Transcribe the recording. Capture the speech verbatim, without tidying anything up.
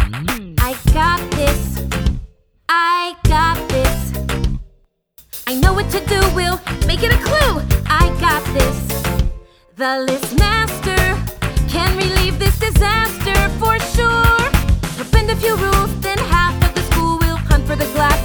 I got this. I got this. I know what to do, we'll make it a clue. I got this. The list master can relieve this disaster for sure. We'll bend a few rules, then half of the school will hunt for the glass